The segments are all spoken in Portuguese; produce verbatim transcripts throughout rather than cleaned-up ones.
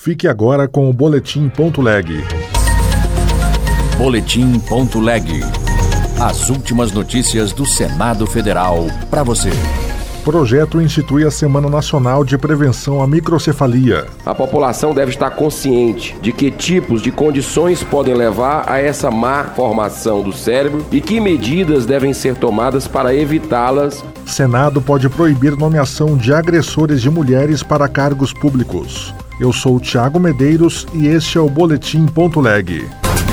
Fique agora com o Boletim Ponto Leg. Boletim Ponto Leg. As últimas notícias do Senado Federal para você. Projeto institui a Semana Nacional de Prevenção à Microcefalia. A população deve estar consciente de que tipos de condições podem levar a essa má formação do cérebro e que medidas devem ser tomadas para evitá-las. Senado pode proibir nomeação de agressores de mulheres para cargos públicos. Eu sou o Thiago Medeiros e este é o Boletim Ponto Leg.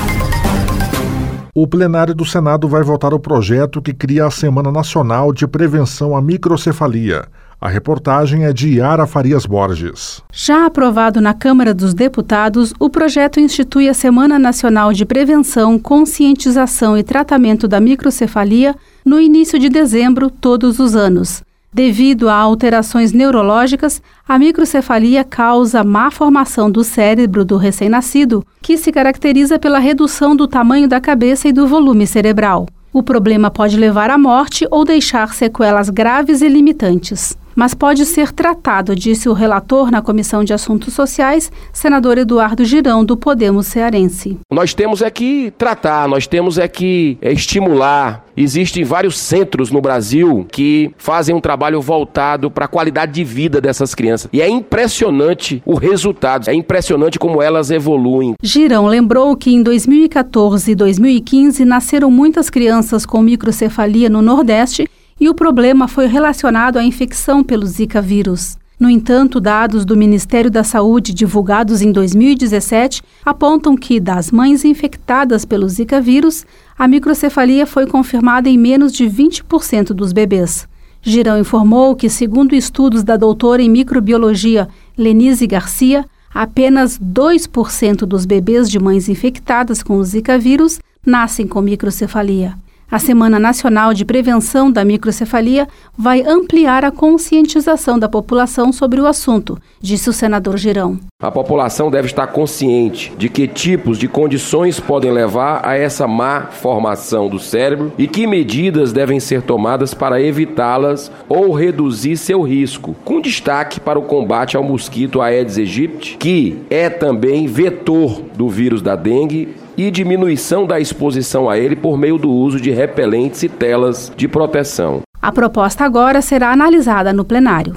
O plenário do Senado vai votar o projeto que cria a Semana Nacional de Prevenção à Microcefalia. A reportagem é de Yara Farias Borges. Já aprovado na Câmara dos Deputados, o projeto institui a Semana Nacional de Prevenção, Conscientização e Tratamento da Microcefalia no início de dezembro, todos os anos. Devido a alterações neurológicas, a microcefalia causa má formação do cérebro do recém-nascido, que se caracteriza pela redução do tamanho da cabeça e do volume cerebral. O problema pode levar à morte ou deixar sequelas graves e limitantes. Mas pode ser tratado, disse o relator na Comissão de Assuntos Sociais, senador Eduardo Girão, do Podemos Cearense. Nós temos é que tratar, nós temos é que é, estimular. Existem vários centros no Brasil que fazem um trabalho voltado para a qualidade de vida dessas crianças. E é impressionante o resultado, é impressionante como elas evoluem. Girão lembrou que em dois mil e quatorze e dois mil e quinze nasceram muitas crianças com microcefalia no Nordeste e o problema foi relacionado à infecção pelo Zika vírus. No entanto, dados do Ministério da Saúde divulgados em dois mil e dezessete apontam que, das mães infectadas pelo Zika vírus, a microcefalia foi confirmada em menos de vinte por cento dos bebês. Girão informou que, segundo estudos da doutora em microbiologia Lenise Garcia, apenas dois por cento dos bebês de mães infectadas com o Zika vírus nascem com microcefalia. A Semana Nacional de Prevenção da Microcefalia vai ampliar a conscientização da população sobre o assunto, disse o senador Girão. A população deve estar consciente de que tipos de condições podem levar a essa má formação do cérebro e que medidas devem ser tomadas para evitá-las ou reduzir seu risco, com destaque para o combate ao mosquito Aedes aegypti, que é também vetor do vírus da dengue, e diminuição da exposição a ele por meio do uso de repelentes e telas de proteção. A proposta agora será analisada no plenário.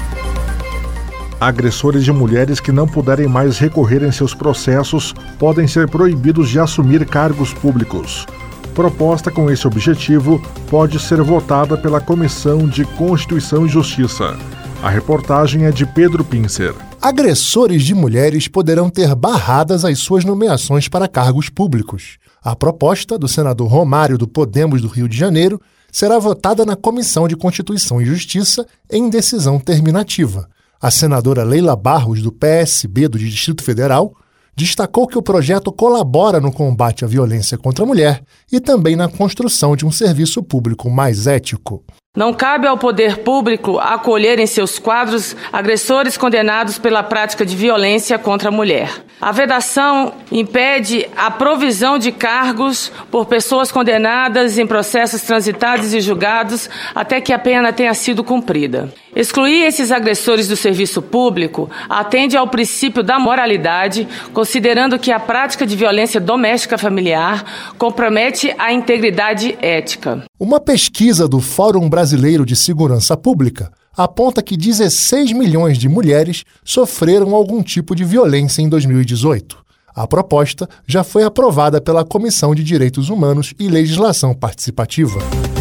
Agressores de mulheres que não puderem mais recorrer em seus processos podem ser proibidos de assumir cargos públicos. Proposta com esse objetivo pode ser votada pela Comissão de Constituição e Justiça. A reportagem é de Pedro Pincer. Agressores de mulheres poderão ter barradas as suas nomeações para cargos públicos. A proposta do senador Romário do Podemos do Rio de Janeiro será votada na Comissão de Constituição e Justiça em decisão terminativa. A senadora Leila Barros, do P S B do Distrito Federal, destacou que o projeto colabora no combate à violência contra a mulher e também na construção de um serviço público mais ético. Não cabe ao poder público acolher em seus quadros agressores condenados pela prática de violência contra a mulher. A vedação impede a provisão de cargos por pessoas condenadas em processos transitados e julgados até que a pena tenha sido cumprida. Excluir esses agressores do serviço público atende ao princípio da moralidade, considerando que a prática de violência doméstica familiar compromete a integridade ética. Uma pesquisa do Fórum Brasileiro de Segurança Pública aponta que dezesseis milhões de mulheres sofreram algum tipo de violência em dois mil e dezoito. A proposta já foi aprovada pela Comissão de Direitos Humanos e Legislação Participativa.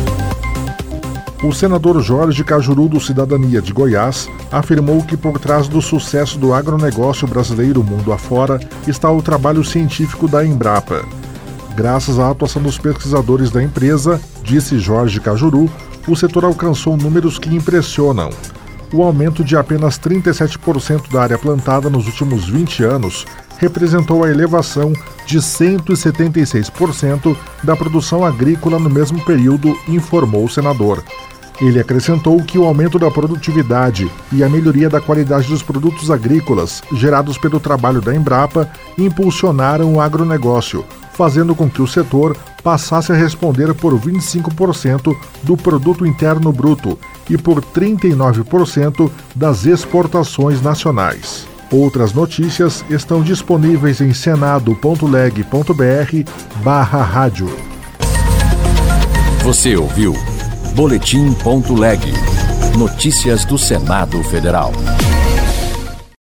O senador Jorge Cajuru, do Cidadania de Goiás, afirmou que por trás do sucesso do agronegócio brasileiro mundo afora está o trabalho científico da Embrapa. Graças à atuação dos pesquisadores da empresa, disse Jorge Cajuru, o setor alcançou números que impressionam. O aumento de apenas trinta e sete por cento da área plantada nos últimos vinte anos representou a elevação de cento e setenta e seis por cento da produção agrícola no mesmo período, informou o senador. Ele acrescentou que o aumento da produtividade e a melhoria da qualidade dos produtos agrícolas gerados pelo trabalho da Embrapa impulsionaram o agronegócio, fazendo com que o setor passasse a responder por vinte e cinco por cento do produto interno bruto e por trinta e nove por cento das exportações nacionais. Outras notícias estão disponíveis em senado ponto leg ponto br barra rádio. Você ouviu Boletim ponto leg. Notícias do Senado Federal.